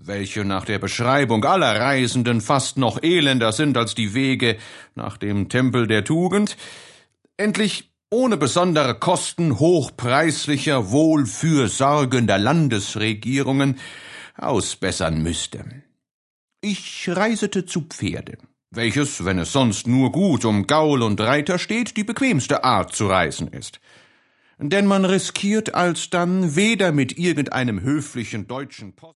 welche nach der Beschreibung aller Reisenden fast noch elender sind als die Wege nach dem Tempel der Tugend, endlich ohne besondere Kosten hochpreislicher, wohlfürsorgender Landesregierungen ausbessern müsste. Ich reisete zu Pferde, welches, wenn es sonst nur gut um Gaul und Reiter steht, die bequemste Art zu reisen ist. Denn man riskiert alsdann weder mit irgendeinem höflichen deutschen Post